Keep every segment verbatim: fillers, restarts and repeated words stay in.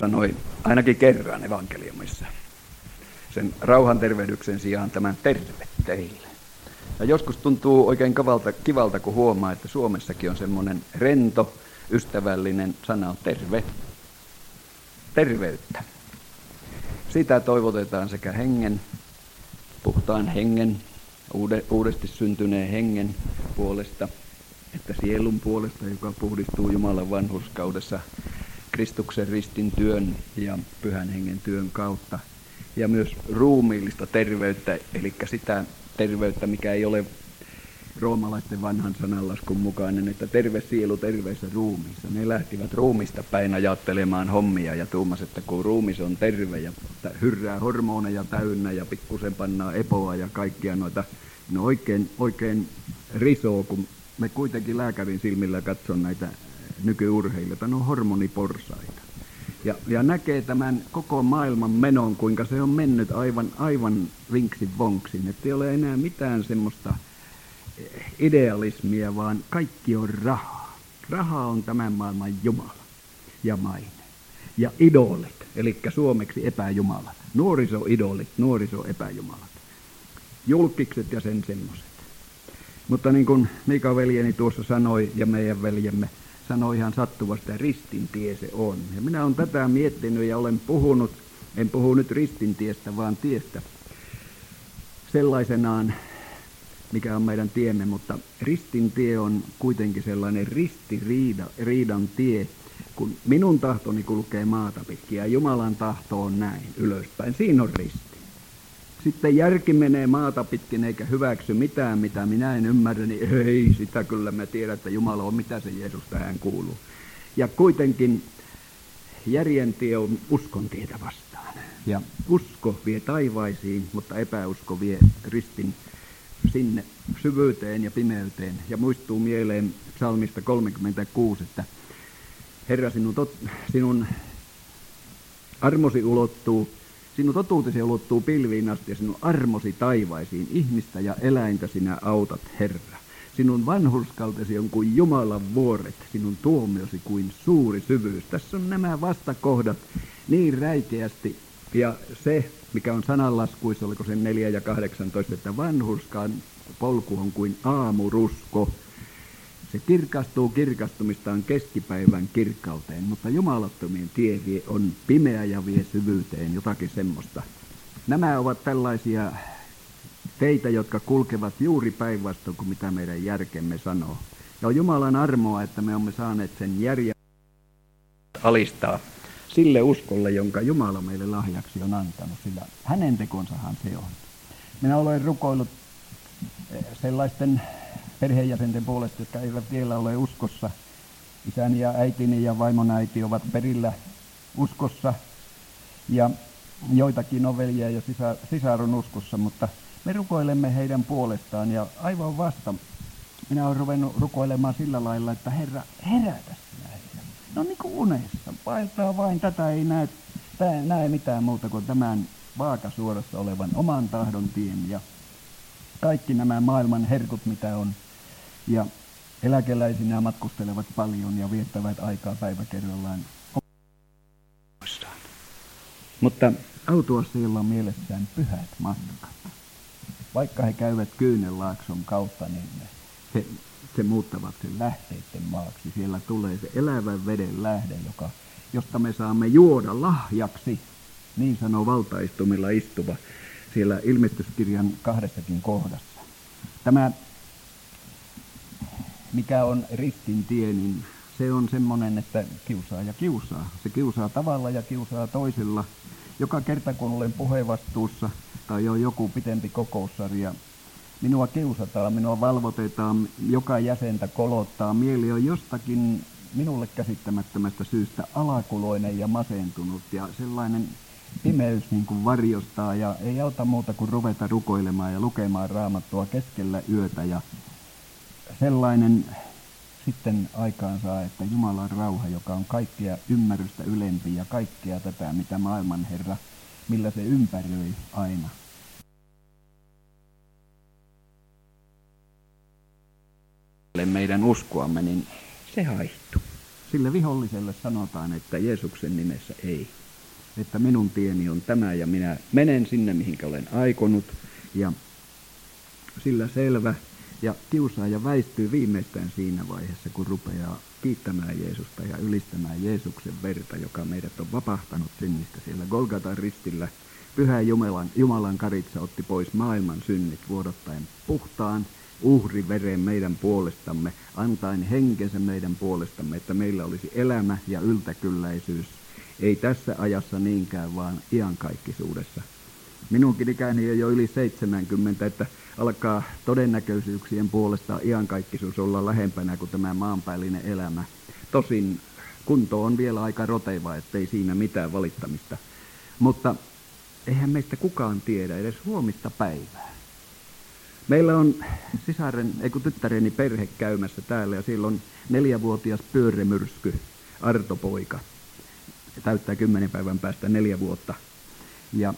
sanoi ainakin kerran evankeliumissa sen rauhantervehdyksen sijaan tämän terve teille. Ja joskus tuntuu oikein kivalta, kivalta, kun huomaa, että Suomessakin on semmoinen rento, ystävällinen sana terve. Terveyttä. Sitä toivotetaan sekä hengen, puhtaan hengen, uudesti syntyneen hengen puolesta, että sielun puolesta, joka puhdistuu Jumalan vanhurskaudessa Kristuksen ristin työn ja pyhän hengen työn kautta. Ja myös ruumiillista terveyttä, eli sitä terveyttä, mikä ei ole roomalaisten vanhan sananlaskun mukainen, että terve sielu terveessä ruumiissa. Ne lähtivät ruumista päin ajattelemaan hommia ja tuumas, että kun ruumis on terve ja hyrrää hormoneja täynnä ja pikkusen pannaan epoa ja kaikkia noita, no oikein, oikein risoo, kun me kuitenkin lääkärin silmillä katson näitä nykyurheilijoita, ne on hormoniporsaita. Ja, ja näkee tämän koko maailman menon, kuinka se on mennyt aivan, aivan vinksin vonksin, että ei ole enää mitään semmoista idealismia, vaan kaikki on rahaa. Raha on tämän maailman Jumala ja maine. Ja idolit, eli suomeksi epäjumalat. Nuorisoidolit, nuorisoepäjumalat. Julkikset ja sen semmoiset. Mutta niin kuin Mika veljeni tuossa sanoi ja meidän veljemme sanoi ihan sattuvasti, että ristintie se on. Ja minä olen tätä miettinyt ja olen puhunut, en puhu nyt ristintiestä, vaan tiestä sellaisenaan, mikä on meidän tiemme, mutta ristintie on kuitenkin sellainen ristiriidan tie, kun minun tahtoni kulkee maata pitkin ja Jumalan tahto on näin ylöspäin. Siinä on risti. Sitten järki menee maata pitkin eikä hyväksy mitään, mitä minä en ymmärrä, niin ei, sitä kyllä me tiedän, että Jumala on, mitä se Jeesus tähän kuuluu. Ja kuitenkin järjen tie on uskon tietä vastaan. Ja usko vie taivaisiin, mutta epäusko vie ristin sinne syvyyteen ja pimeyteen. Ja muistuu mieleen psalmista kolmekymmentäkuusi, että Herra, sinun, tot, sinun armosi ulottuu, sinun totuutesi ulottuu pilviin asti ja sinun armosi taivaisiin. Ihmistä ja eläintä sinä autat, Herra. Sinun vanhurskautesi on kuin Jumalan vuoret, sinun tuomiosi kuin suuri syvyys. Tässä on nämä vastakohdat niin räikeästi. Ja se, mikä on sananlaskuissa, oliko se neljä ja kahdeksantoista, että vanhurskaan polku on kuin aamurusko. Se kirkastuu kirkastumistaan keskipäivän kirkkauteen, mutta jumalattomien tie vie on pimeä ja vie syvyyteen, jotakin semmoista. Nämä ovat tällaisia teitä, jotka kulkevat juuri päinvastoin kuin mitä meidän järkemme sanoo. Ja on Jumalan armoa, että me olemme saaneet sen järjen alistaa sille uskolle, jonka Jumala meille lahjaksi on antanut, sillä hänen tekonsahan se on. Minä olen rukoillut sellaisten perheenjäsenten puolesta, jotka eivät vielä ole uskossa. Isäni ja äitini ja vaimon äiti ovat perillä uskossa ja joitakin on veljeä ja sisar on uskossa, mutta me rukoilemme heidän puolestaan ja aivan vasta minä olen ruvennut rukoilemaan sillä lailla, että Herra, herätä sinä heidän. No niin kuin unessa, vaeltaa vain tätä, ei näe, näe mitään muuta kuin tämän vaakasuorassa olevan oman tahdon tien ja kaikki nämä maailman herkut, mitä on. Ja eläkeläisinä matkustelevat paljon ja viettävät aikaa päivä kerrallaan. Mutta autuaisilla on mielessään pyhät matkat. Vaikka he käyvät Kyynelaakson kautta, niin he, he muuttavat sen lähteiden maaksi. Siellä tulee se elävän veden lähde, joka, josta me saamme juoda lahjaksi, niin sanoo valtaistumilla istuva, siellä ilmestyskirjan kahdessakin kohdassa. Tämä, mikä on ristin tie, niin se on semmoinen, että kiusaa ja kiusaa. Se kiusaa tavalla ja kiusaa toisella. Joka kerta, kun olen puheenvastuussa tai on joku pitempi kokoussarja, minua kiusataan, minua valvotetaan, joka jäsentä kolottaa. Mieli on jostakin minulle käsittämättömästä syystä alakuloinen ja masentunut ja sellainen pimeys niin kuin varjostaa ja ei auta muuta kuin ruveta rukoilemaan ja lukemaan Raamattua keskellä yötä ja sellainen sitten aikaan saa, että Jumalan rauha, joka on kaikkea ymmärrystä ylempi ja kaikkea tätä, mitä maailman Herra, millä se ympäröi aina. Meidän uskoamme, niin se haihtuu. sille viholliselle sanotaan, että Jeesuksen nimessä ei. Että minun tieni on tämä ja minä menen sinne, mihinkä olen aikonut. Ja sillä selvä. Ja kiusaaja väistyy viimeistään siinä vaiheessa, kun rupeaa kiittämään Jeesusta ja ylistämään Jeesuksen verta, joka meidät on vapahtanut synnistä siellä Golgatan ristillä. Pyhä Jumalan, Jumalan karitsa otti pois maailman synnit vuodottaen puhtaan uhriveren meidän puolestamme, antaen henkensä meidän puolestamme, että meillä olisi elämä ja yltäkylläisyys. Ei tässä ajassa niinkään, vaan iankaikkisuudessa. Minunkin ikäni on jo yli seitsemänkymmentä, että alkaa todennäköisyyksien puolesta iankaikkisuus olla lähempänä kuin tämä maanpäällinen elämä. Tosin kunto on vielä aika roteva, ettei siinä mitään valittamista. Mutta eihän meistä kukaan tiedä edes huomista päivää. Meillä on sisaren, ei kun tyttäreni perhe käymässä täällä ja siellä on neljävuotias pyörremyrsky, Arto-poika. Täyttää kymmenen päivän päästä neljä vuotta. Ja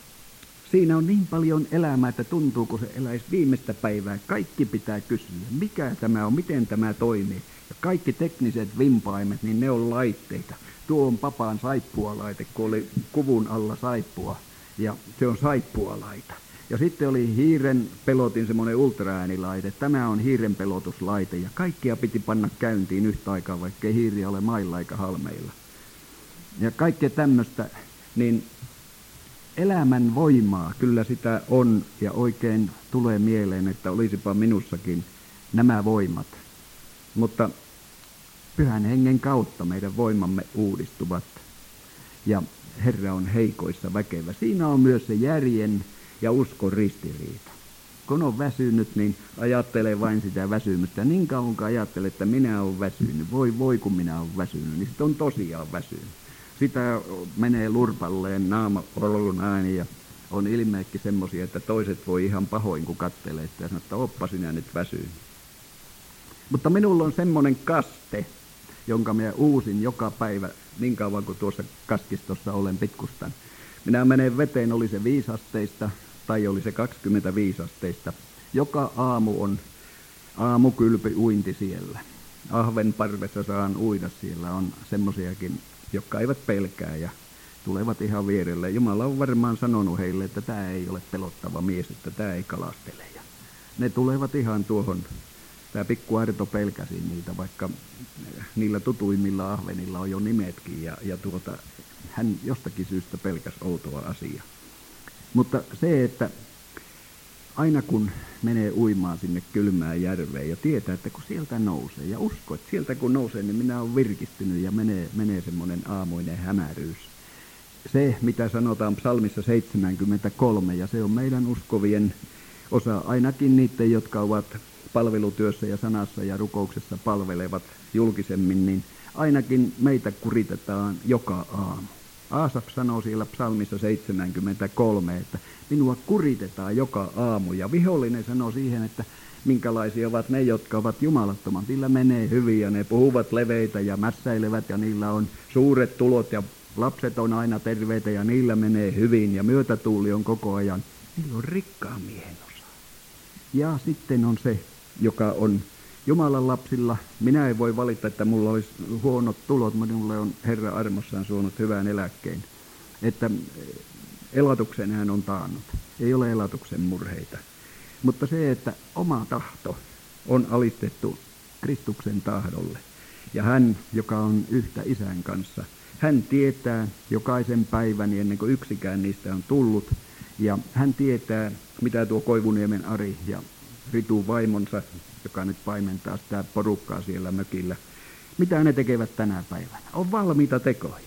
siinä on niin paljon elämää, että tuntuu, kun se eläisi viimeistä päivää. Kaikki pitää kysyä, mikä tämä on, miten tämä toimii. Ja kaikki tekniset vimpaimet, niin ne on laitteita. Tuo on papan saippualaite, kun oli kuvun alla saippua. Ja se on saippualaita. Ja sitten oli hiiren pelotin semmoinen ultraäänilaite. Tämä on hiiren pelotuslaite. Ja kaikkia piti panna käyntiin yhtä aikaa, vaikka ei hiiriä ole mailla eikä halmeilla. Ja kaikkea tämmöistä, niin elämän voimaa kyllä sitä on ja oikein tulee mieleen, että olisipa minussakin nämä voimat. Mutta Pyhän Hengen kautta meidän voimamme uudistuvat ja Herra on heikoissa väkevä. Siinä on myös se järjen ja uskon ristiriita. Kun on väsynyt, niin ajattelee vain sitä väsymystä. Niin kauan kun ajattelee, että minä olen väsynyt, voi voi kun minä olen väsynyt, niin sitten on tosiaan väsynyt. Sitä menee lurpalleen naama-olun ääni ja on ilmeekki semmoisia, että toiset voi ihan pahoin, kun kattelee sitä ja sanoo, että oppa sinä nyt väsynyt. Mutta minulla on semmoinen kaste, jonka minä uusin joka päivä niin kauan kuin tuossa kaskistossa olen pikkustan. Minä menen veteen, oli se viisi asteista tai oli se kaksikymmentäviisi asteista. Joka aamu on aamukylpy uinti siellä. Ahvenparvessa saan uida, siellä on semmosiakin, jotka eivät pelkää ja tulevat ihan vierelle. Jumala on varmaan sanonut heille, että tämä ei ole pelottava mies, että tämä ei kalastele. Ja ne tulevat ihan tuohon. Tämä pikku Arto pelkäsi niitä, vaikka niillä tutuimmilla ahvenilla on jo nimetkin ja, ja tuota, hän jostakin syystä pelkäsi outoa asiaa. Mutta se, että aina kun menee uimaan sinne kylmään järveen ja tietää, että kun sieltä nousee ja usko, että sieltä kun nousee, niin minä olen virkistynyt ja menee, menee semmoinen aamuinen hämäryys. Se, mitä sanotaan psalmissa seitsemänkymmentäkolme, ja se on meidän uskovien osa, ainakin niiden, jotka ovat palvelutyössä ja sanassa ja rukouksessa palvelevat julkisemmin, niin ainakin meitä kuritetaan joka aamu. Aasaf sanoo siellä psalmissa seitsemänkymmentäkolme, että minua kuritetaan joka aamu. Ja vihollinen sanoo siihen, että minkälaisia ovat ne, jotka ovat jumalattomat. Niillä menee hyvin ja ne puhuvat leveitä ja mässäilevät ja niillä on suuret tulot ja lapset on aina terveitä ja niillä menee hyvin ja myötätuuli on koko ajan. Niillä on rikkaan miehen osa. Ja sitten on se, joka on Jumalan lapsilla. Minä en voi valittaa, että mulla olisi huonot tulot, mutta minulle on Herra armossaan suonut hyvän eläkkeen. Että elatuksen hän on taannut. Ei ole elatuksen murheita. Mutta se, että oma tahto on alistettu Kristuksen tahdolle. Ja hän, joka on yhtä Isän kanssa, hän tietää jokaisen päivän ennen kuin yksikään niistä on tullut. Ja hän tietää, mitä tuo Koivuniemen Ari ja Ritu vaimonsa, joka nyt paimentaa sitä porukkaa siellä mökillä, mitä ne tekevät tänä päivänä. On valmiita tekoja.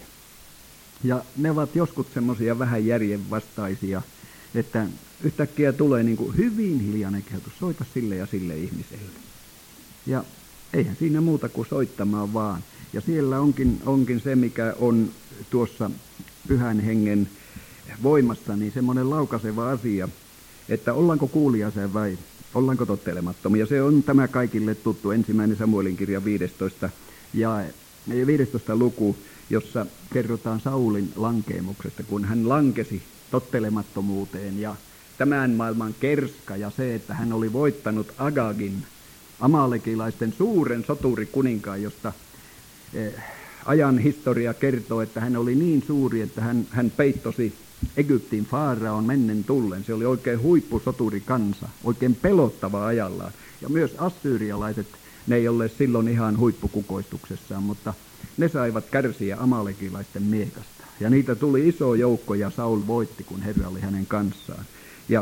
Ja ne ovat joskus semmoisia vähän järjenvastaisia, että yhtäkkiä tulee niin kuin hyvin hiljainen kehotus, soita sille ja sille ihmiselle. Ja eihän siinä muuta kuin soittamaan vaan. Ja siellä onkin, onkin se, mikä on tuossa Pyhän Hengen voimassa, niin semmoinen laukaiseva asia, että ollaanko kuuliaisia vai ollaanko tottelemattomia. Se on tämä kaikille tuttu ensimmäinen Samuelin kirja viidestoista ja viidestoista luku, jossa kerrotaan Saulin lankeemuksesta, kun hän lankesi tottelemattomuuteen ja tämän maailman kerska ja se, että hän oli voittanut Agagin, amalekilaisten suuren soturikuninkaan, josta ajan historia kertoo, että hän oli niin suuri, että hän, hän peittosi Egyptin faaraon mennen tullen. Se oli oikein huippusoturi kansa, oikein pelottava ajallaan. Ja myös assyrialaiset, ne ei ole silloin ihan huippukukoistuksessaan, mutta ne saivat kärsiä amalekilaisten miekasta. Ja niitä tuli iso joukko ja Saul voitti, kun Herra oli hänen kanssaan. Ja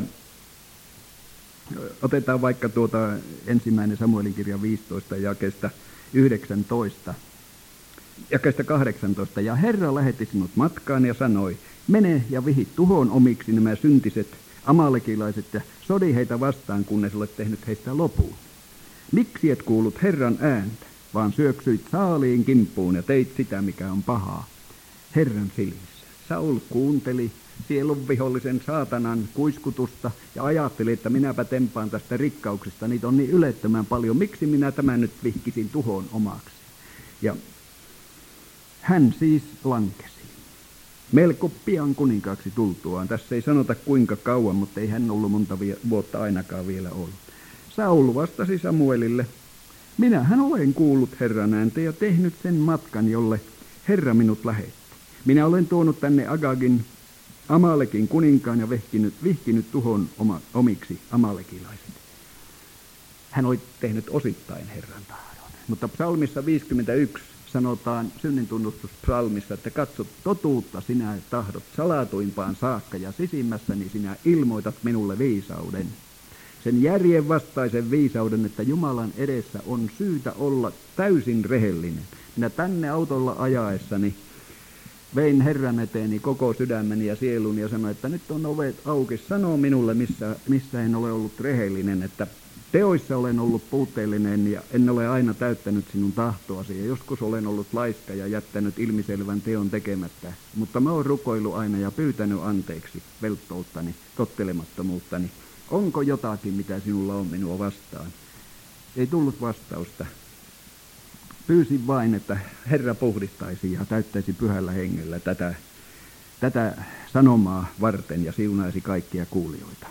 otetaan vaikka tuota ensimmäinen Samuelin kirja viisitoista jakeesta yhdeksäntoista. Jakeesta kahdeksantoista. Ja Herra lähetti sinut matkaan ja sanoi, mene ja vihi tuhoon omiksi nämä syntiset amalekilaiset ja sodi heitä vastaan, kunnes olet tehnyt heistä lopun. Miksi et kuullut Herran ääntä, vaan syöksyit Saaliin kimppuun ja teit sitä, mikä on pahaa Herran silmissä. Saul kuunteli sielun vihollisen saatanan kuiskutusta ja ajatteli, että minäpä tempaan tästä rikkauksesta. Niitä on niin ylettömän paljon. Miksi minä tämän nyt vihkisin tuhoon omaksi? Ja hän siis lankesi. Melko pian kuninkaaksi tultuaan. Tässä ei sanota kuinka kauan, mutta ei hän ollut monta vuotta ainakaan vielä ollut. Saul vastasi Samuelille, minähän olen kuullut Herran ääntä ja tehnyt sen matkan, jolle Herra minut lähetti. Minä olen tuonut tänne Agagin, Amalekin kuninkaan ja vihkinyt, vihkinyt tuhon oma, omiksi amalekilaiset. Hän oli tehnyt osittain Herran tahdon. Mutta psalmissa viisikymmentäyksi sanotaan synnintunnustuspsalmissa, että katso totuutta sinä tahdot salatuimpaan saakka ja sisimmässäni sinä ilmoitat minulle viisauden. Sen järjen vastaisen viisauden, että Jumalan edessä on syytä olla täysin rehellinen. Minä tänne autolla ajaessani vein Herran eteeni koko sydämeni ja sieluni ja sanoin, että nyt on ovet auki. Sano minulle, missä, missä en ole ollut rehellinen, että teoissa olen ollut puutteellinen ja en ole aina täyttänyt sinun tahtoasi. Ja joskus olen ollut laiska ja jättänyt ilmiselvän teon tekemättä. Mutta mä oon rukoillut aina ja pyytänyt anteeksi velttouttani, tottelemattomuuttani. Onko jotakin, mitä sinulla on minua vastaan? Ei tullut vastausta. Pyysin vain, että Herra puhdistaisi ja täyttäisi pyhällä hengellä tätä, tätä sanomaa varten ja siunaisi kaikkia kuulijoita.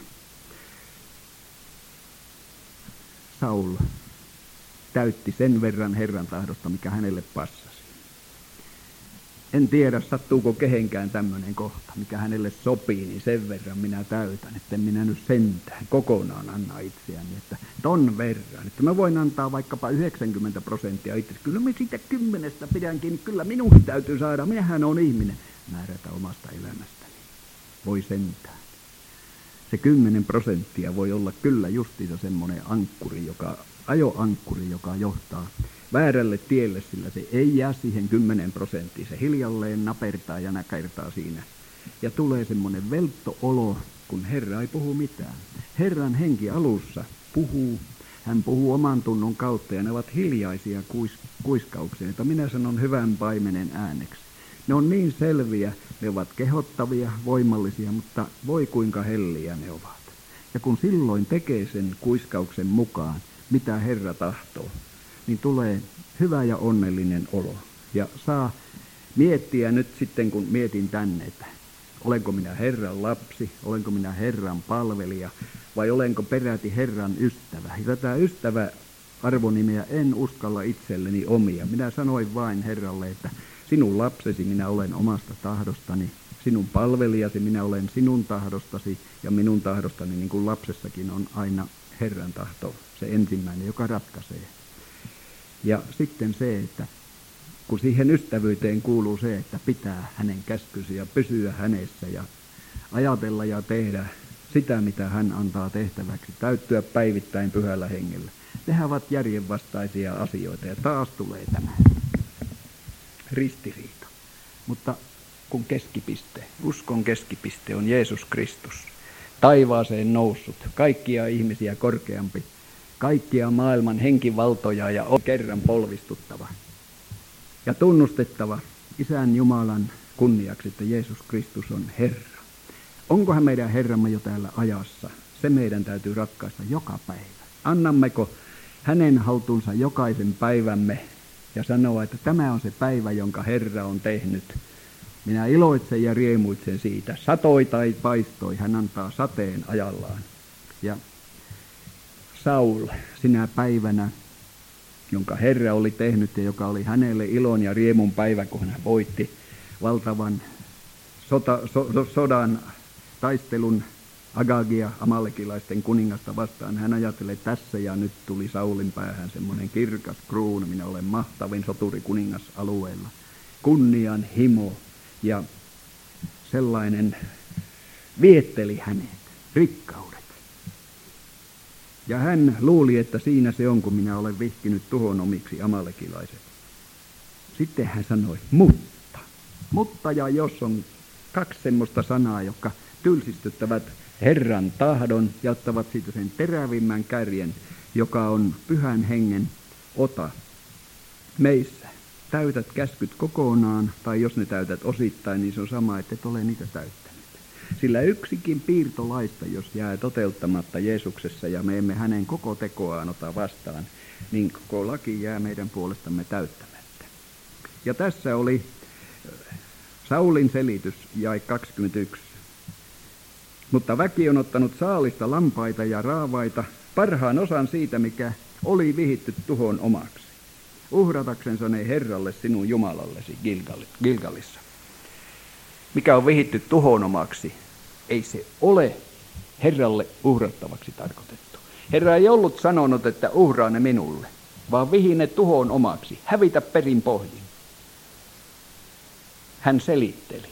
Saul täytti sen verran Herran tahdosta, mikä hänelle passasi. En tiedä, sattuuko kehenkään tämmöinen kohta, mikä hänelle sopii, niin sen verran minä täytän, että en minä nyt sentään kokonaan anna itseäni, että ton verran. Että mä voin antaa vaikkapa yhdeksänkymmentä prosenttia itse. Kyllä mä siitä kymmenestä pidänkin, kyllä minunkin täytyy saada, minähän on ihminen, määrätä omasta elämästäni. Voi sentään. Se kymmenen prosenttia voi olla kyllä justiinsa semmoinen ankkuri, joka, ajoankkuri, joka johtaa väärälle tielle, sillä se ei jää siihen kymmenen prosenttiin. Se hiljalleen napertaa ja näkertaa siinä. Ja tulee semmoinen veltto-olo, kun Herra ei puhu mitään. Herran henki alussa puhuu. Hän puhuu oman tunnon kautta ja ne ovat hiljaisia kuis, kuiskauksia, joita minä sanon hyvän paimenen ääneksi. Ne on niin selviä, ne ovat kehottavia, voimallisia, mutta voi kuinka helliä ne ovat. Ja kun silloin tekee sen kuiskauksen mukaan, mitä Herra tahtoo, niin tulee hyvä ja onnellinen olo. Ja saa miettiä nyt sitten, kun mietin tänne, että olenko minä Herran lapsi, olenko minä Herran palvelija vai olenko peräti Herran ystävä. Ja tätä ystävä arvonimeä en uskalla itselleni omia. Minä sanoin vain Herralle, että sinun lapsesi minä olen omasta tahdostani, sinun palvelijasi minä olen sinun tahdostasi ja minun tahdostani, niin kuin lapsessakin on aina Herran tahto, se ensimmäinen, joka ratkaisee. Ja sitten se, että kun siihen ystävyyteen kuuluu se, että pitää hänen käskysi ja pysyä hänessä ja ajatella ja tehdä sitä, mitä hän antaa tehtäväksi, täyttyä päivittäin pyhällä hengellä. Nehän ovat järjenvastaisia asioita ja taas tulee tämä ristiriita. Mutta kun keskipiste, uskon keskipiste on Jeesus Kristus, taivaaseen noussut, kaikkia ihmisiä korkeampi, kaikkia maailman henkivaltoja ja on kerran polvistuttava ja tunnustettava Isän Jumalan kunniaksi, että Jeesus Kristus on Herra. Onko hän meidän Herramme jo täällä ajassa? Se meidän täytyy ratkaista joka päivä. Annammeko hänen haltuunsa jokaisen päivämme ja sanoa, että tämä on se päivä, jonka Herra on tehnyt. Minä iloitsen ja riemuitsen siitä. Satoi tai paistoi, hän antaa sateen ajallaan. Ja Saul sinä päivänä, jonka Herra oli tehnyt ja joka oli hänelle ilon ja riemun päivä, kun hän voitti valtavan sota, so, sodan taistelun Agagia, amalekilaisten kuningasta vastaan. Hän ajattelee, että tässä ja nyt tuli Saulin päähän semmoinen kirkas kruunu, minä olen mahtavin soturi kuningas alueella. Kunnian himo ja sellainen vietteli hänet, rikkaudet. Ja hän luuli, että siinä se on, kun minä olen vihkinyt tuhon omiksi amalekilaiset. Sitten hän sanoi, mutta, mutta ja jos on kaksi semmoista sanaa, jotka tylsistyttävät Herran tahdon ja ottavat siitä sen terävimmän kärjen, joka on pyhän hengen ota meissä. Täytät käskyt kokonaan, tai jos ne täytät osittain, niin se on sama, että et ole niitä täyttänyt. Sillä yksikin piirtolaista, jos jää toteuttamatta Jeesuksessa ja me emme hänen koko tekoaan ota vastaan, niin koko laki jää meidän puolestamme täyttämättä. Ja tässä oli Saulin selitys, jae kaksikymmentäyksi. Mutta väki on ottanut saalista lampaita ja raavaita, parhaan osan siitä, mikä oli vihitty tuhon omaksi. Uhrataksensa ne Herralle sinun Jumalallesi Gilgalissa. Mikä on vihitty tuhon omaksi, ei se ole Herralle uhrattavaksi tarkoitettu. Herra ei ollut sanonut, että uhraa ne minulle, vaan vihi ne tuhon omaksi, hävitä perin pohjin. Hän selitteli.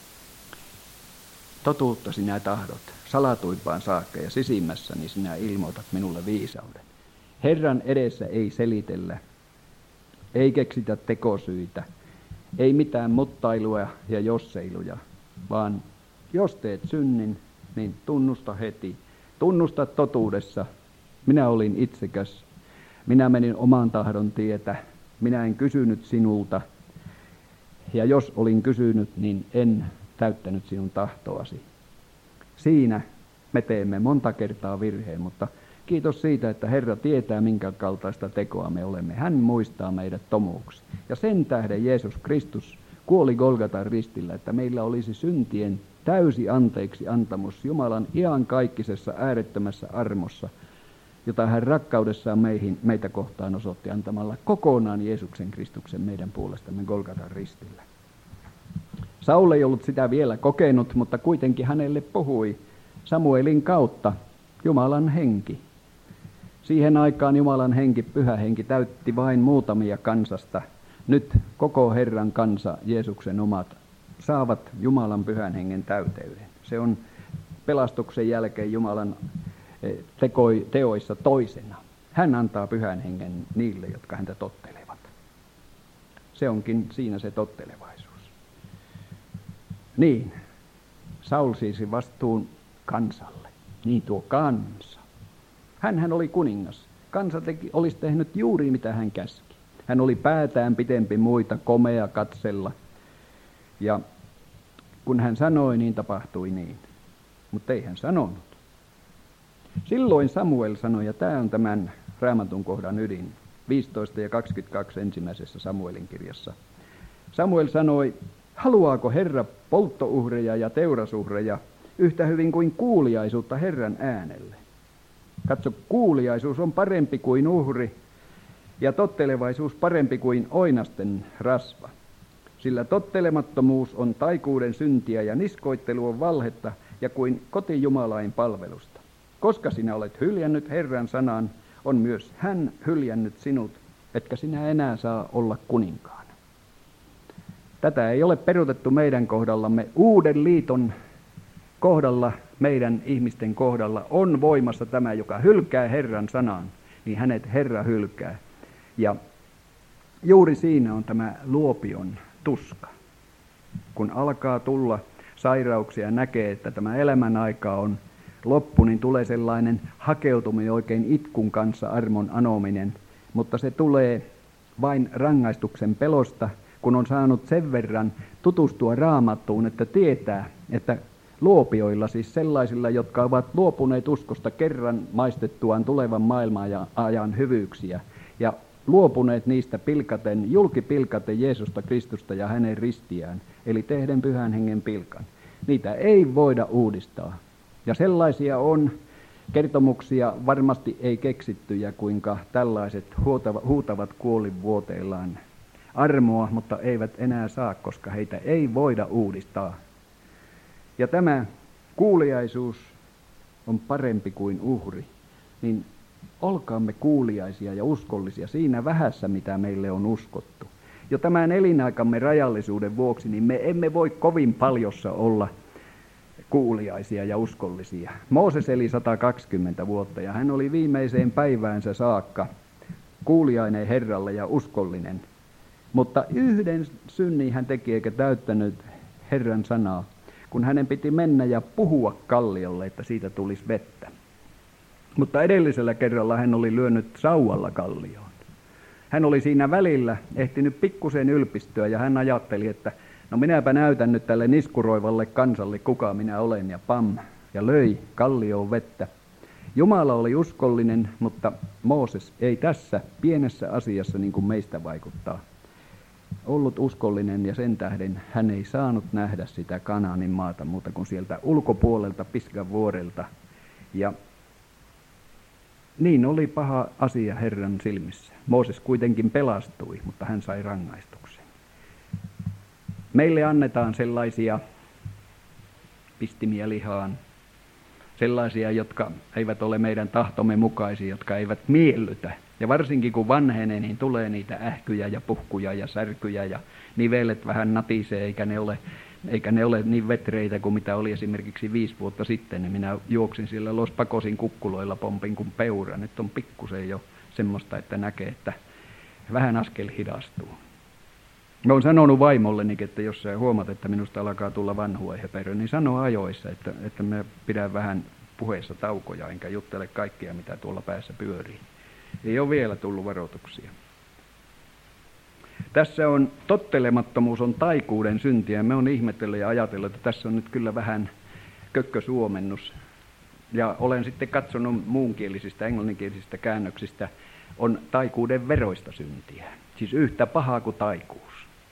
Totuutta sinä tahdot, salatuimpaan saakka ja sisimmässäni sinä ilmoitat minulle viisauden. Herran edessä ei selitellä, ei keksitä tekosyitä, ei mitään muttailua ja josseiluja, vaan jos teet synnin, niin tunnusta heti. Tunnusta totuudessa. Minä olin itsekäs. Minä menin oman tahdon tietä. Minä en kysynyt sinulta. Ja jos olin kysynyt, niin en täyttänyt sinun tahtoasi. Siinä me teemme monta kertaa virheen, mutta kiitos siitä, että Herra tietää, minkä kaltaista tekoa me olemme. Hän muistaa meidät tomuuksi. Ja sen tähden Jeesus Kristus kuoli Golgatan ristillä, että meillä olisi syntien täysi anteeksi antamus Jumalan iankaikkisessa äärettömässä armossa, jota hän rakkaudessaan meihin, meitä kohtaan osoitti antamalla kokonaan Jeesuksen Kristuksen meidän puolestamme Golgatan ristillä. Saul ei ollut sitä vielä kokenut, mutta kuitenkin hänelle puhui Samuelin kautta Jumalan henki. Siihen aikaan Jumalan henki, pyhä henki, täytti vain muutamia kansasta. Nyt koko Herran kansa, Jeesuksen omat, saavat Jumalan pyhän hengen täyteyden. Se on pelastuksen jälkeen Jumalan tekoi, teoissa toisena. Hän antaa pyhän hengen niille, jotka häntä tottelevat. Se onkin siinä se tottelevaisuus. Niin, Saul siirsi vastuun kansalle. Niin tuo kansa. Hänhän oli kuningas. Kansa teki, olisi tehnyt juuri mitä hän käski. Hän oli päätään pitempi muita, komea katsella. Ja kun hän sanoi, niin tapahtui niin. Mutta ei hän sanonut. Silloin Samuel sanoi, ja tämä on tämän Raamatun kohdan ydin, viisitoista ja kaksikymmentäkaksi ensimmäisessä Samuelin kirjassa. Samuel sanoi, haluaako Herra polttouhreja ja teurasuhreja yhtä hyvin kuin kuuliaisuutta Herran äänelle? Katso, kuuliaisuus on parempi kuin uhri ja tottelevaisuus parempi kuin oinasten rasva. Sillä tottelemattomuus on taikuuden syntiä ja niskoittelu on valhetta ja kuin kotijumalain palvelusta. Koska sinä olet hyljännyt Herran sanan, on myös hän hyljännyt sinut, etkä sinä enää saa olla kuninkaana. Tätä ei ole peruutettu meidän kohdallamme. Uuden liiton kohdalla, meidän ihmisten kohdalla on voimassa tämä, joka hylkää Herran sanan, niin hänet Herra hylkää. Ja juuri siinä on tämä luopion tuska. Kun alkaa tulla sairauksia ja näkee, että tämä elämän aika on loppu, niin tulee sellainen hakeutuminen oikein itkun kanssa, armon anominen. Mutta se tulee vain rangaistuksen pelosta, kun on saanut sen verran tutustua Raamattuun, että tietää, että luopioilla, siis sellaisilla, jotka ovat luopuneet uskosta kerran maistettuaan tulevan maailman ja ajan hyvyyksiä, ja luopuneet niistä pilkaten, julkipilkaten Jeesusta Kristusta ja hänen ristiään, eli tehden pyhän hengen pilkan. Niitä ei voida uudistaa. Ja sellaisia on, Kertomuksia varmasti ei keksittyjä, kuinka tällaiset huutavat kuolinvuoteillaan armoa, mutta eivät enää saa, koska heitä ei voida uudistaa. Ja tämä kuuliaisuus on parempi kuin uhri, niin olkaamme kuuliaisia ja uskollisia siinä vähässä, mitä meille on uskottu. Jo tämän elinaikamme rajallisuuden vuoksi, niin me emme voi kovin paljossa olla kuuliaisia ja uskollisia. Mooses eli sata kaksikymmentä vuotta ja hän oli viimeiseen päiväänsä saakka kuuliainen Herralle ja uskollinen. Mutta yhden synnin hän teki eikä täyttänyt Herran sanaa, kun hänen piti mennä ja puhua kalliolle, että siitä tulisi vettä. Mutta edellisellä kerralla hän oli lyönyt sauvalla kallioon. Hän oli siinä välillä ehtinyt pikkusen ylpistyä ja hän ajatteli, että no minäpä näytän nyt tälle niskuroivalle kansalle, kuka minä olen, ja pam, ja löi kallioon vettä. Jumala oli uskollinen, mutta Mooses ei tässä pienessä asiassa, niin kuin meistä vaikuttaa, ollut uskollinen, ja sen tähden hän ei saanut nähdä sitä Kanaanin maata muuta kuin sieltä ulkopuolelta Pisgan vuorelta. Ja niin oli paha asia Herran silmissä. Mooses kuitenkin pelastui, mutta hän sai rangaistuksen. Meille annetaan sellaisia pistimiä lihaan, sellaisia, jotka eivät ole meidän tahtomme mukaisia, jotka eivät miellytä. Ja varsinkin kun vanhenee, niin tulee niitä ähkyjä ja puhkuja ja särkyjä ja nivelet vähän natisee, eikä ne ole, eikä ne ole niin vetreitä kuin mitä oli esimerkiksi viisi vuotta sitten. Niin minä juoksin siellä Los Pacosin kukkuloilla, pompin kuin peura. Nyt on pikkusen jo semmoista, että näkee, että vähän askel hidastuu. Mä oon sanonut vaimolleni, että jos sä huomaat, että minusta alkaa tulla vanhuaihepero, niin sano ajoissa, että, että mä pidän vähän puheessa taukoja, enkä juttele kaikkea, mitä tuolla päässä pyörii. Ei ole vielä tullut varoituksia. Tässä on tottelemattomuus on taikuuden syntiä. Me on ihmetellyt ja ajatellut, että tässä on nyt kyllä vähän kökkösuomennus. Ja olen sitten katsonut muunkielisistä, englanninkielisistä käännöksistä, on taikuuden veroista syntiä. Siis yhtä pahaa kuin taikuus.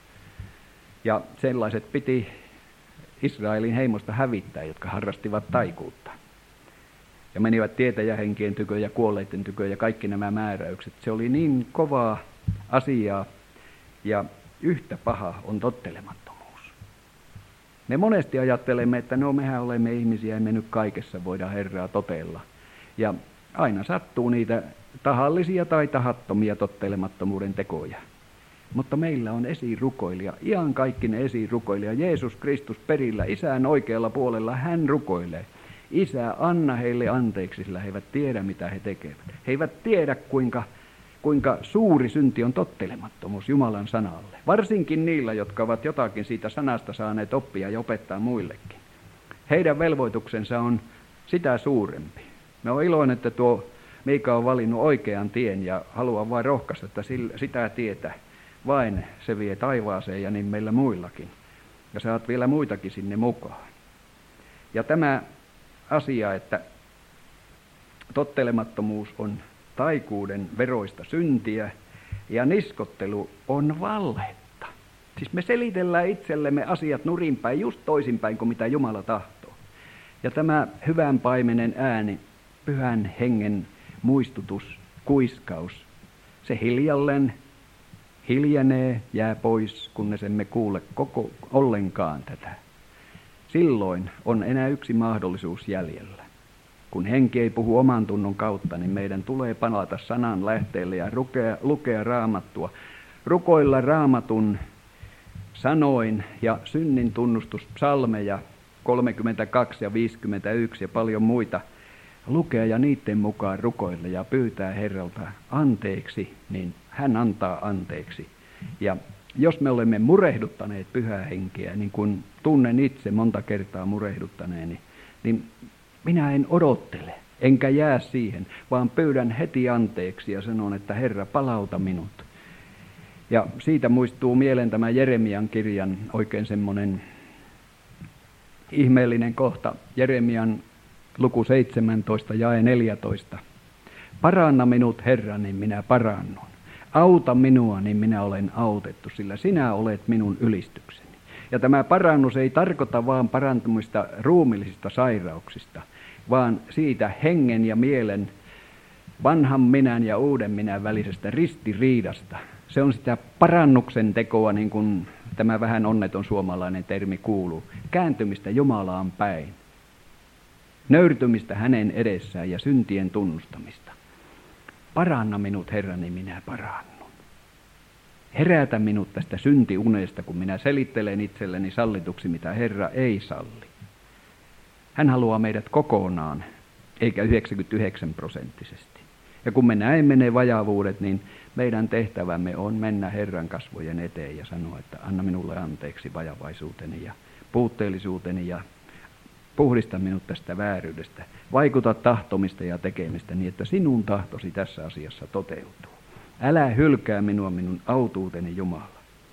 Ja sellaiset piti Israelin heimosta hävittää, jotka harrastivat taikuutta. Ja menivät tietäjähenkien tykö ja kuolleiden tykö ja kaikki nämä määräykset. Se oli niin kovaa asiaa ja yhtä paha on tottelemattomuus. Me monesti ajattelemme, että no mehän olemme ihmisiä, emme nyt kaikessa voida Herraa totella. Ja aina sattuu niitä tahallisia tai tahattomia tottelemattomuuden tekoja. Mutta meillä on esirukoilija, ihan kaikki ne esirukoilija. Jeesus Kristus perillä, Isän oikealla puolella, hän rukoilee. Isä, anna heille anteeksi, sillä he eivät tiedä, mitä he tekevät. He eivät tiedä, kuinka, kuinka suuri synti on tottelemattomuus Jumalan sanalle. Varsinkin niillä, jotka ovat jotakin siitä sanasta saaneet oppia ja opettaa muillekin. Heidän velvoituksensa on sitä suurempi. Me on iloinen, että tuo Miika on valinnut oikean tien ja haluaa vain rohkaista, että sitä tietä vain se vie taivaaseen ja niin meillä muillakin. Ja saat vielä muitakin sinne mukaan. Ja tämä asia, että tottelemattomuus on taikuuden veroista syntiä ja niskottelu on valhetta. Siis me selitellään itsellemme asiat nurinpäin, just toisinpäin kuin mitä Jumala tahtoo. Ja tämä hyvän paimenen ääni, pyhän hengen muistutus, kuiskaus, se hiljalleen hiljenee, jää pois, kunnes emme kuule koko ollenkaan tätä. Silloin on enää yksi mahdollisuus jäljellä. Kun henki ei puhu oman tunnon kautta, niin meidän tulee palata sanan lähteelle ja lukea, lukea raamattua. Rukoilla raamatun sanoin ja synnin tunnustuspsalmeja kolmekymmentäkaksi ja viisikymmentäyksi ja paljon muita. Lukea ja niiden mukaan rukoilla ja pyytää Herralta anteeksi, niin hän antaa anteeksi. Ja jos me olemme murehduttaneet pyhää henkeä, niin kuin tunnen itse monta kertaa murehduttaneeni, niin minä en odottele, enkä jää siihen, vaan pyydän heti anteeksi ja sanon, että Herra, palauta minut. Ja siitä muistuu mieleen tämä Jeremian kirjan oikein semmoinen ihmeellinen kohta, Jeremian luku seitsemäntoista, jae neljätoista. Paranna minut, Herra, niin minä parannun. Auta minua, niin minä olen autettu, sillä sinä olet minun ylistykseni. Ja tämä parannus ei tarkoita vaan parantumista ruumillisista sairauksista. vaan siitä hengen ja mielen, vanhan minän ja uuden minän välisestä ristiriidasta. Se on sitä parannuksen tekoa, niin kuin tämä vähän onneton suomalainen termi kuuluu. Kääntymistä Jumalaan päin. Nöyrtymistä hänen edessään ja syntien tunnustamista. Paranna minut, Herrani, minä parannun. Herätä minut tästä syntiunesta, kun minä selittelen itselleni sallituksi, mitä Herra ei salli. Hän haluaa meidät kokonaan, eikä yhdeksänkymmentäyhdeksän prosenttisesti. Ja kun me näemme ne vajavuudet, niin meidän tehtävämme on mennä Herran kasvojen eteen ja sanoa, että anna minulle anteeksi vajavaisuuteni ja puutteellisuuteni ja puhdista minut tästä vääryydestä. Vaikuta tahtomista ja tekemistä niin, että sinun tahtosi tässä asiassa toteutuu. Älä hylkää minua minun autuuteni Jumala.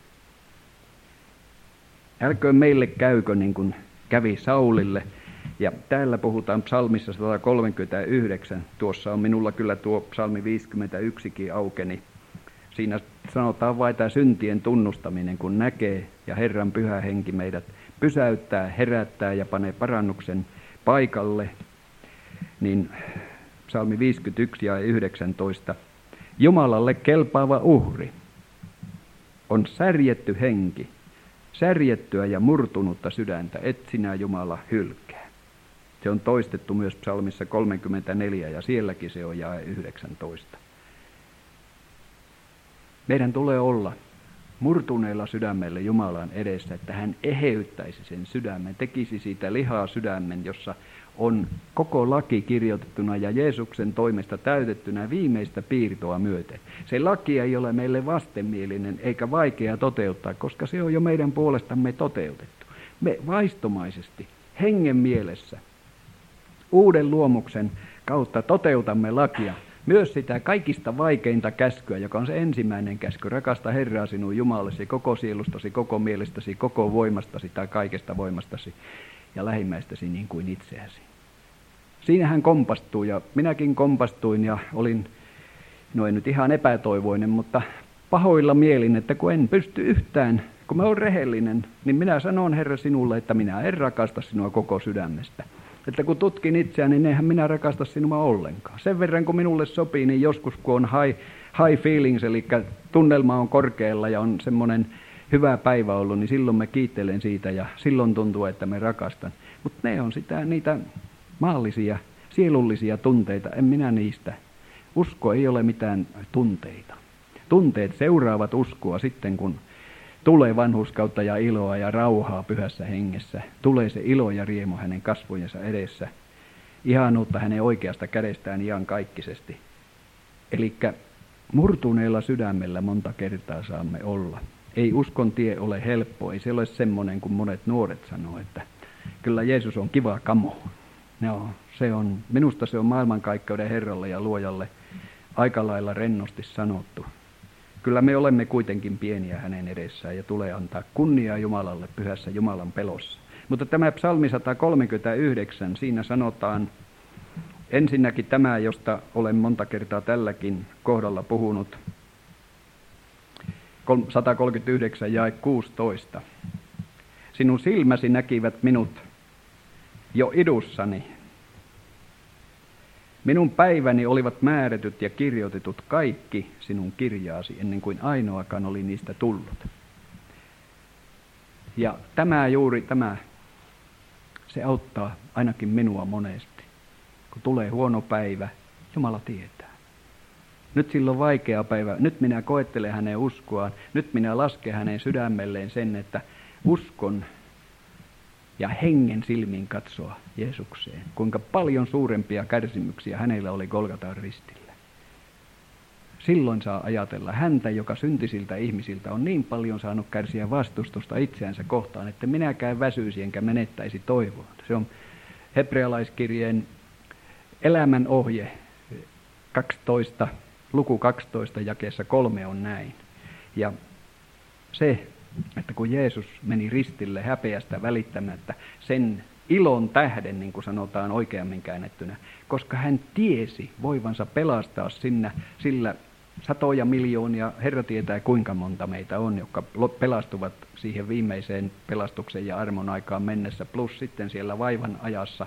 Älköön meille käykö niin kuin kävi Saulille. Ja täällä puhutaan psalmissa sata kolmekymmentäyhdeksän. Tuossa on minulla kyllä tuo psalmi viisikymmentäyksikin aukeni. Siinä sanotaan vain tämä syntien tunnustaminen, kun näkee ja Herran pyhä henki meidät pysäyttää, herättää ja panee parannuksen paikalle. Niin psalmi viisikymmentäyksi ja yhdeksäntoista. Jumalalle kelpaava uhri on särjetty henki, särjettyä ja murtunutta sydäntä, et sinä Jumala hylkää. Se on toistettu myös psalmissa kolmekymmentäneljä ja sielläkin se on jae yhdeksäntoista. Meidän tulee olla murtuneella sydämellä Jumalan edessä, että hän eheyttäisi sen sydämen, tekisi siitä lihaa sydämen, jossa on koko laki kirjoitettuna ja Jeesuksen toimesta täytettynä viimeistä piirtoa myöten. Se laki ei ole meille vastenmielinen eikä vaikea toteuttaa, koska se on jo meidän puolestamme toteutettu. Me vaistomaisesti, hengen mielessä, uuden luomuksen kautta toteutamme lakia, myös sitä kaikista vaikeinta käskyä, joka on se ensimmäinen käsky. Rakasta Herraa sinun Jumalasi koko sielustasi, koko mielestäsi, koko voimastasi tai kaikesta voimastasi ja lähimmäistäsi niin kuin itseäsi. Siinä hän kompastuu ja minäkin kompastuin ja olin, no en nyt ihan epätoivoinen, mutta pahoilla mielin, että kun en pysty yhtään, kun mä oon rehellinen, niin minä sanon Herra sinulle, että minä en rakasta sinua koko sydämestä. Että kun tutkin itseäni, niin eihän minä rakasta sinua ollenkaan. Sen verran kun minulle sopii, niin joskus kun on high, high feelings, eli tunnelma on korkealla ja on semmoinen hyvä päivä ollut, niin silloin mä kiittelen siitä ja silloin tuntuu, että me rakastan. Mutta ne on sitä niitä maallisia, sielullisia tunteita, en minä niistä. Usko ei ole mitään tunteita. Tunteet seuraavat uskoa sitten, kun tulee vanhurskautta ja iloa ja rauhaa pyhässä hengessä. Tulee se ilo ja riemu hänen kasvojensa edessä. Ihanuutta hänen oikeasta kädestään iankaikkisesti. Elikkä murtuneella sydämellä monta kertaa saamme olla. Ei uskon tie ole helppo, ei se ole semmoinen kuin monet nuoret sanoo, että kyllä Jeesus on kiva kamo. No, se on, minusta se on maailmankaikkeuden Herralle ja Luojalle aika lailla rennosti sanottu. Kyllä me olemme kuitenkin pieniä hänen edessään ja tulee antaa kunniaa Jumalalle pyhässä Jumalan pelossa. Mutta tämä psalmi sata kolmekymmentäyhdeksän, siinä sanotaan ensinnäkin tämä, josta olen monta kertaa tälläkin kohdalla puhunut. sata kolmekymmentäyhdeksän jae kuusitoista. Sinun silmäsi näkivät minut jo idussani. Minun päiväni olivat määrätyt ja kirjoitetut kaikki sinun kirjaasi, ennen kuin ainoakaan oli niistä tullut. Ja tämä juuri tämä, se auttaa ainakin minua monesti. Kun tulee huono päivä, Jumala tietää. Nyt silloin vaikea päivä, nyt minä koettelen hänen uskoaan, nyt minä lasken hänen sydämelleen sen, että uskon ja hengen silmin katsoa Jeesukseen. Kuinka paljon suurempia kärsimyksiä hänellä oli Golgatan ristillä. Silloin saa ajatella häntä, joka syntisiltä ihmisiltä on niin paljon saanut kärsiä vastustusta itseänsä kohtaan, että minäkään väsyisi enkä menettäisi toivoa. Se on hebrealaiskirjeen elämän ohje kaksitoista, luku kaksitoista jakeessa kolme on näin. Ja se, että kun Jeesus meni ristille häpeästä välittämättä sen ilon tähden, niin kuin sanotaan oikeammin käännettynä, koska hän tiesi voivansa pelastaa sinne, sillä satoja miljoonia, Herra tietää kuinka monta meitä on, jotka pelastuvat siihen viimeiseen pelastuksen ja armon aikaan mennessä, plus sitten siellä vaivan ajassa,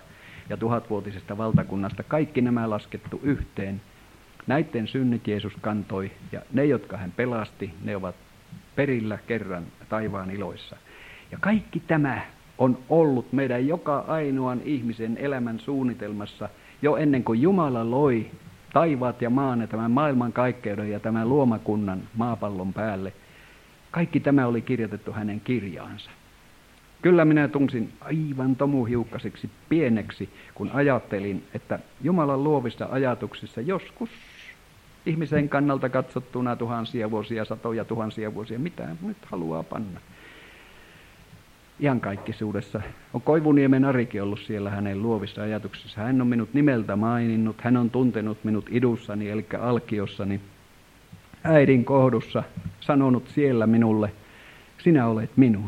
ja tuhatvuotisesta valtakunnasta, kaikki nämä laskettu yhteen. Näiden synnit Jeesus kantoi, ja ne, jotka hän pelasti, ne ovat perillä kerran taivaan iloissa. Ja kaikki tämä on ollut meidän joka ainoan ihmisen elämän suunnitelmassa jo ennen kuin Jumala loi taivaat ja maan ja tämän maailmankaikkeuden ja tämän luomakunnan maapallon päälle. Kaikki tämä oli kirjoitettu hänen kirjaansa. Kyllä minä tunsin aivan tomuhiukkaseksi pieneksi, kun ajattelin, että Jumalan luovissa ajatuksissa joskus ihmisen kannalta katsottuna tuhansia vuosia, satoja tuhansia vuosia, mitä nyt haluaa panna. Iankaikkisuudessa on Koivuniemen Arikin ollut siellä hänen luovissa ajatuksissa. Hän on minut nimeltä maininnut, hän on tuntenut minut idussani, eli alkiossani, äidin kohdussa, sanonut siellä minulle, sinä olet minun.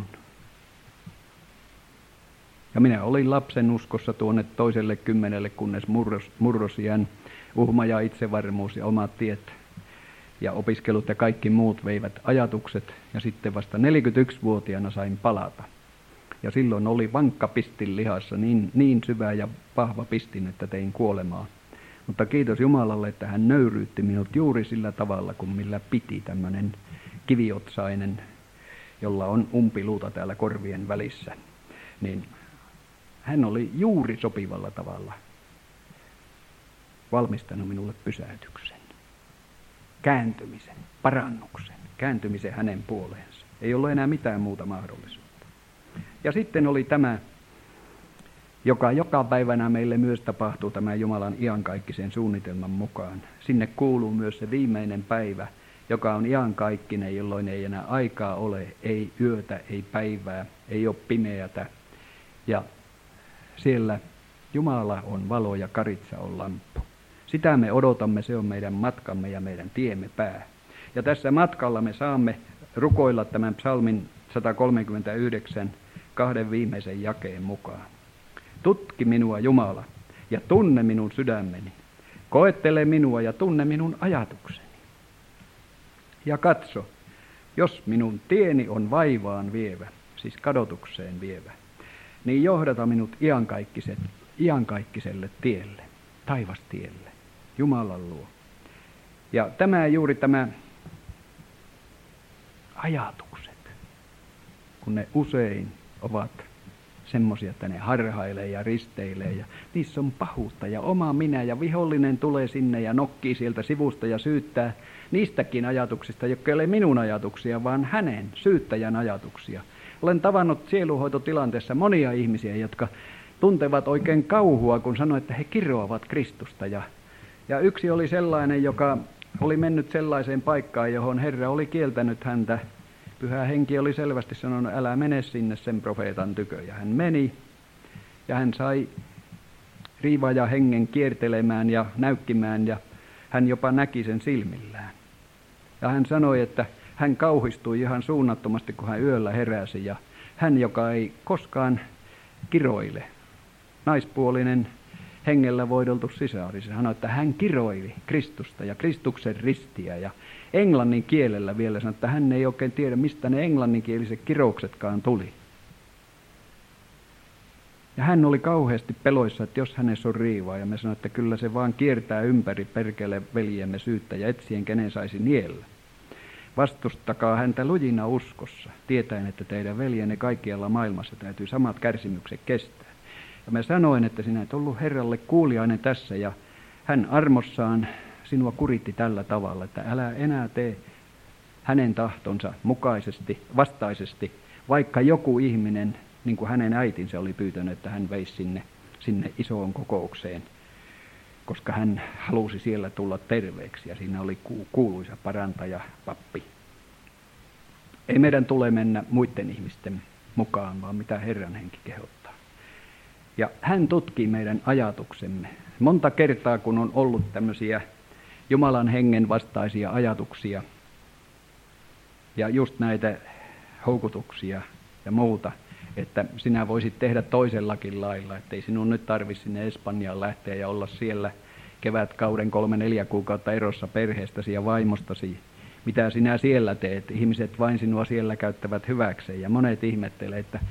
Ja minä olin lapsen uskossa tuonne toiselle kymmenelle, kunnes murros, murrosiän uhma ja itsevarmuus ja omat tiet ja opiskelut ja kaikki muut veivät ajatukset. Ja sitten vasta neljäkymmentäyksivuotiaana sain palata. Ja silloin oli vankka pistin lihassa, niin, niin syvä ja vahva pistin, että tein kuolemaa. Mutta kiitos Jumalalle, että hän nöyryytti minut juuri sillä tavalla, kuin millä piti tämmöinen kiviotsainen, jolla on umpiluuta täällä korvien välissä. Niin hän oli juuri sopivalla tavalla valmistanut minulle pysäytyksen, kääntymisen, parannuksen, kääntymisen hänen puoleensa. Ei ollut enää mitään muuta mahdollisuutta. Ja sitten oli tämä, joka joka päivänä meille myös tapahtuu tämän Jumalan iankaikkisen suunnitelman mukaan. Sinne kuuluu myös se viimeinen päivä, joka on iankaikkinen, jolloin ei enää aikaa ole, ei yötä, ei päivää, ei ole pimeätä. Ja siellä Jumala on valo ja karitsa on lamppu. Sitä me odotamme, se on meidän matkamme ja meidän tiemme pää. Ja tässä matkalla me saamme rukoilla tämän psalmin sata kolmekymmentäyhdeksän kahden viimeisen jakeen mukaan. Tutki minua, Jumala, ja tunne minun sydämeni. Koettele minua ja tunne minun ajatukseni. Ja katso, jos minun tieni on vaivaan vievä, siis kadotukseen vievä, niin johdata minut iankaikkiselle tielle, taivastielle, Jumalan luo. Ja tämä juuri tämä ajatukset, kun ne usein ovat semmoisia, että ne harhailee ja risteilee ja niissä on pahuutta ja oma minä ja vihollinen tulee sinne ja nokkii sieltä sivusta ja syyttää niistäkin ajatuksista, jotka ei ole minun ajatuksia, vaan hänen syyttäjän ajatuksia. Olen tavannut sieluhoitotilanteessa monia ihmisiä, jotka tuntevat oikein kauhua, kun sanoo, että he kiroavat Kristusta. Ja, ja yksi oli sellainen, joka oli mennyt sellaiseen paikkaan, johon Herra oli kieltänyt häntä. Pyhä Henki oli selvästi sanonut, älä mene sinne sen profeetan tykö. Ja hän meni ja hän sai riivaaja hengen kiertelemään ja näykkimään ja hän jopa näki sen silmillään. Ja hän sanoi, että hän kauhistui ihan suunnattomasti, kun hän yöllä heräsi. Ja hän, joka ei koskaan kiroile, naispuolinen hengellä voideltu sisari, se sanoi, että hän kiroili Kristusta ja Kristuksen ristiä. Ja englannin kielellä vielä sanoi, että hän ei oikein tiedä, mistä ne englanninkieliset kirouksetkaan tuli. Ja hän oli kauheasti peloissa, että jos hänessä on riivaa, ja me sanoimme, että kyllä se vaan kiertää ympäri perkele veljemme syyttä ja etsien kenen saisi niellä. Vastustakaa häntä lujina uskossa, tietäen, että teidän veljenne kaikkialla maailmassa täytyy samat kärsimykset kestää. Ja mä sanoin, että sinä et ollut Herralle kuuliainen tässä, ja hän armossaan sinua kuritti tällä tavalla, että älä enää tee hänen tahtonsa mukaisesti, vastaisesti, vaikka joku ihminen, niin kuin hänen äitinsä oli pyytänyt, että hän veisi sinne, sinne isoon kokoukseen, koska hän halusi siellä tulla terveeksi, ja siinä oli kuuluisa parantaja, pappi. Ei meidän tule mennä muiden ihmisten mukaan, vaan mitä Herran henki kehottaa. Ja hän tutkii meidän ajatuksemme. Monta kertaa, kun on ollut tämmöisiä Jumalan hengen vastaisia ajatuksia, ja just näitä houkutuksia ja muuta, että sinä voisit tehdä toisellakin lailla, ettei sinun nyt tarvitse sinne Espanjaan lähteä ja olla siellä kevätkauden kolme neljä kuukautta erossa perheestäsi ja vaimostasi. Mitä sinä siellä teet? Ihmiset vain sinua siellä käyttävät hyväkseen. Ja monet ihmettelee, että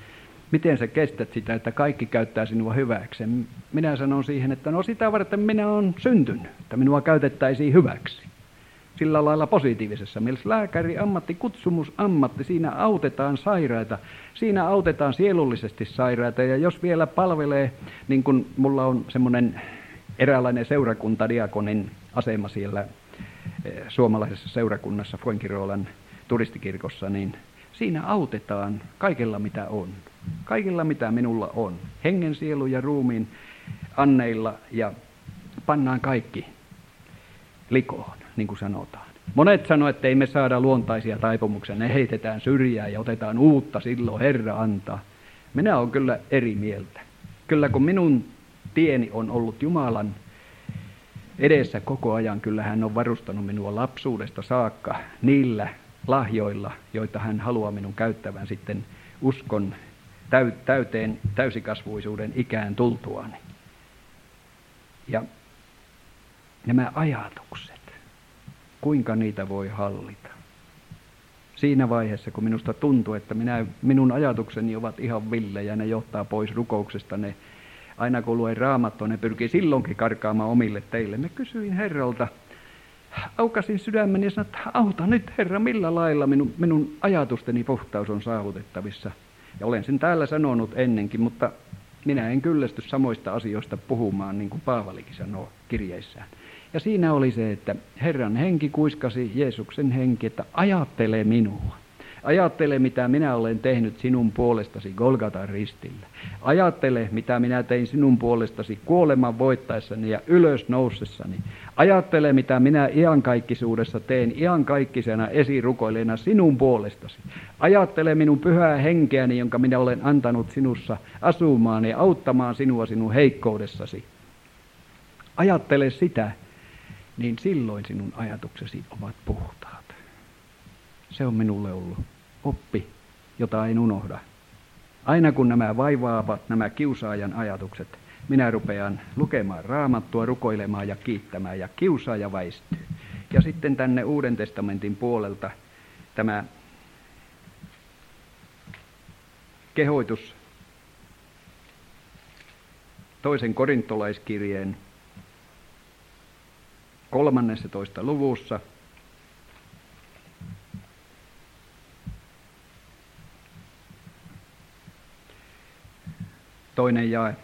Miten sä kestät sitä, että kaikki käyttää sinua hyväkseen? Minä sanon siihen, että no sitä varten minä olen syntynyt, että minua käytettäisiin hyväksi. Sillä lailla positiivisessa mielessä lääkäri, ammatti, kutsumus, ammatti, siinä autetaan sairaita, siinä autetaan sielullisesti sairaita ja jos vielä palvelee, niin kuin mulla on semmoinen eräänlainen seurakuntadiakonin asema siellä suomalaisessa seurakunnassa Fuengirolan turistikirkossa, niin siinä autetaan kaikella mitä on, kaikella mitä minulla on, hengen, sielun ja ruumiin anneilla ja pannaan kaikki likoon, niin kuin sanotaan. Monet sanoo, että ei me saada luontaisia taipumuksia, ne heitetään syrjään ja otetaan uutta, silloin Herra antaa. Minä olen kyllä eri mieltä. Kyllä kun minun tieni on ollut Jumalan edessä koko ajan, kyllä hän on varustanut minua lapsuudesta saakka niillä lahjoilla, joita hän haluaa minun käyttävän sitten uskon täyteen täysikasvuisuuden ikään tultuani. Ja nämä ajatukset, kuinka niitä voi hallita? Siinä vaiheessa, kun minusta tuntuu, että minä, minun ajatukseni ovat ihan villejä, ne johtaa pois rukouksesta, ne aina kun luen Raamattua, ne pyrkii silloinkin karkaamaan omille teille. Me kysyin Herralta, aukasin sydämeni ja sanoin, että auta nyt Herra, millä lailla minun, minun ajatusteni puhtaus on saavutettavissa. Ja olen sen täällä sanonut ennenkin, mutta minä en kyllästy samoista asioista puhumaan, niin kuin Paavalikin sanoo kirjeissään. Ja siinä oli se, että Herran henki kuiskasi, Jeesuksen henki, että ajattele minua. Ajattele, mitä minä olen tehnyt sinun puolestasi Golgatan ristillä. Ajattele, mitä minä tein sinun puolestasi kuoleman voittaessani ja ylös nousessani. Ajattele, mitä minä iankaikkisuudessa teen iankaikkisena esirukoilijana sinun puolestasi. Ajattele minun pyhää henkeäni, jonka minä olen antanut sinussa asumaan ja auttamaan sinua sinun heikkoudessasi. Ajattele sitä, niin silloin sinun ajatuksesi ovat puhtaat. Se on minulle ollut oppi, jota en unohda. Aina kun nämä vaivaavat, nämä kiusaajan ajatukset, minä rupean lukemaan Raamattua, rukoilemaan ja kiittämään ja kiusaaja väistyy. Ja sitten tänne Uuden testamentin puolelta tämä kehoitus toisen korintolaiskirjeen kolmannessatoista luvussa. Toinen jae.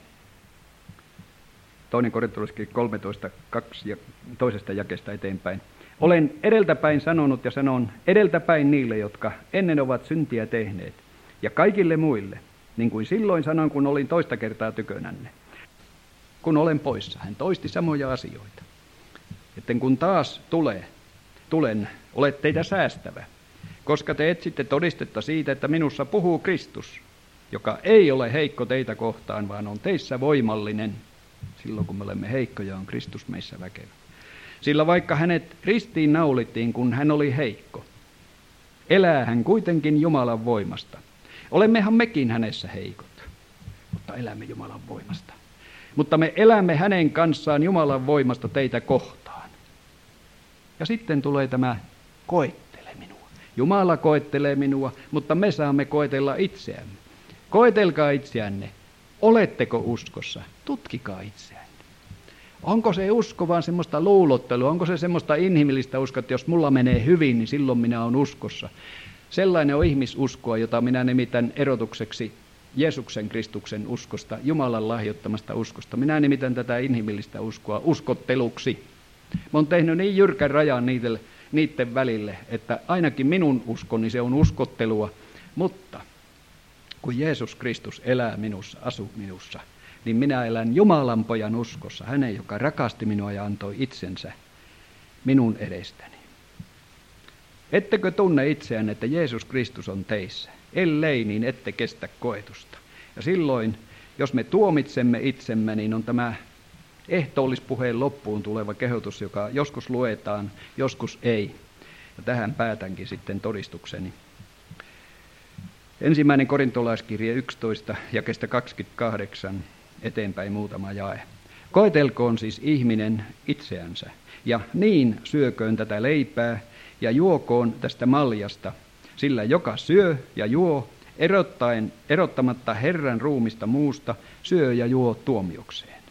Toinen korintolaiskirja kolmetoista kaksi ja toisesta jakeesta eteenpäin. Olen edeltäpäin sanonut ja sanon edeltäpäin niille, jotka ennen ovat syntiä tehneet, ja kaikille muille, niin kuin silloin sanoin, kun olin toista kertaa tykönänne. Kun olen poissa, hän toisti samoja asioita. Etten kun taas tulee, tulen, olet teitä säästävä, koska te etsitte todistetta siitä, että minussa puhuu Kristus, joka ei ole heikko teitä kohtaan, vaan on teissä voimallinen. Silloin kun me olemme heikkoja, on Kristus meissä väkevä. Sillä vaikka hänet ristiin naulittiin, kun hän oli heikko, elää hän kuitenkin Jumalan voimasta. Olemmehan mekin hänessä heikot, mutta elämme Jumalan voimasta. Mutta me elämme hänen kanssaan Jumalan voimasta teitä kohtaan. Ja sitten tulee tämä koettele minua. Jumala koettelee minua, mutta me saamme koetella itseämme. Koetelkaa itseänne. Oletteko uskossa? Tutkikaa itseänne. Onko se usko vaan semmoista luulottelua? Onko se semmoista inhimillistä uskoa, että jos mulla menee hyvin, niin silloin minä olen uskossa? Sellainen on ihmisuskoa, jota minä nimitän erotukseksi Jeesuksen Kristuksen uskosta, Jumalan lahjoittamasta uskosta. Minä nimitän tätä inhimillistä uskoa uskotteluksi. Mä oon tehnyt niin jyrkän rajan niiden, niiden välille, että ainakin minun uskoni se on uskottelua, mutta kun Jeesus Kristus elää minussa, asuu minussa, niin minä elän Jumalan pojan uskossa, hänen, joka rakasti minua ja antoi itsensä minun edestäni. Ettekö tunne itseään, että Jeesus Kristus on teissä? Ellei, niin ette kestä koetusta. Ja silloin, jos me tuomitsemme itsemme, niin on tämä ehtoollispuheen loppuun tuleva kehotus, joka joskus luetaan, joskus ei. Ja tähän päätänkin sitten todistukseni. Ensimmäinen korintolaiskirje yksitoista, jakeesta kaksikymmentäkahdeksan, eteenpäin muutama jae. Koetelkoon siis ihminen itseänsä, ja niin syököön tätä leipää, ja juokoon tästä maljasta, sillä joka syö ja juo, erottaen, erottamatta Herran ruumista muusta, syö ja juo tuomiokseen.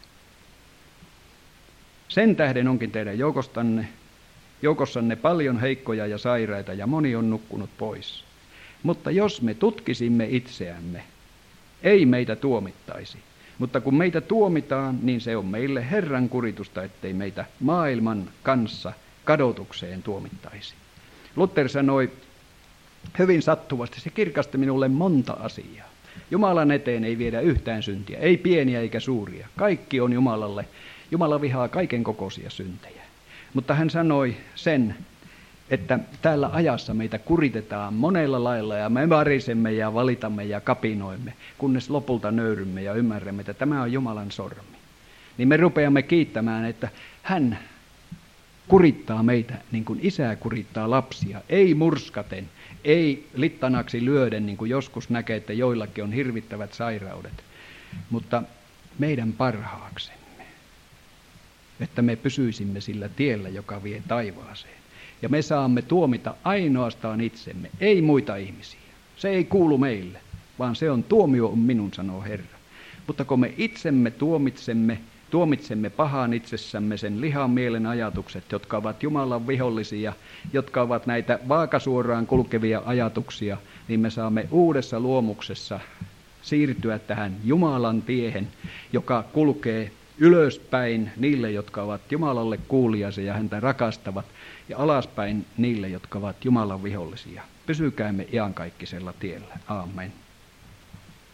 Sen tähden onkin teidän joukostanne, joukossanne paljon heikkoja ja sairaita, ja moni on nukkunut pois. Mutta jos me tutkisimme itseämme, ei meitä tuomittaisi. Mutta kun meitä tuomitaan, niin se on meille Herran kuritusta, ettei meitä maailman kanssa kadotukseen tuomittaisi. Luther sanoi hyvin sattuvasti, se kirkasti minulle monta asiaa. Jumalan eteen ei viedä yhtään syntiä, ei pieniä eikä suuria. Kaikki on Jumalalle. Jumala vihaa kaiken kokoisia syntejä. Mutta hän sanoi sen, että täällä ajassa meitä kuritetaan monella lailla ja me varisemme ja valitamme ja kapinoimme, kunnes lopulta nöyrymme ja ymmärrämme, että tämä on Jumalan sormi. Niin me rupeamme kiittämään, että hän kurittaa meitä niin kuin isä kurittaa lapsia, ei murskaten, ei littanaksi lyöden, niin kuin joskus näkee, että joillakin on hirvittävät sairaudet, mutta meidän parhaaksemme, että me pysyisimme sillä tiellä, joka vie taivaaseen. Ja me saamme tuomita ainoastaan itsemme, ei muita ihmisiä. Se ei kuulu meille, vaan se on tuomio on minun, sanoo Herra. Mutta kun me itsemme tuomitsemme, tuomitsemme pahaan itsessämme sen lihan mielen ajatukset, jotka ovat Jumalan vihollisia, jotka ovat näitä vaakasuoraan kulkevia ajatuksia, niin me saamme uudessa luomuksessa siirtyä tähän Jumalan tiehen, joka kulkee ylöspäin niille, jotka ovat Jumalalle kuuliaisia ja häntä rakastavat, ja alaspäin niille, jotka ovat Jumalan vihollisia. Pysykäämme iankaikkisella tiellä. Aamen.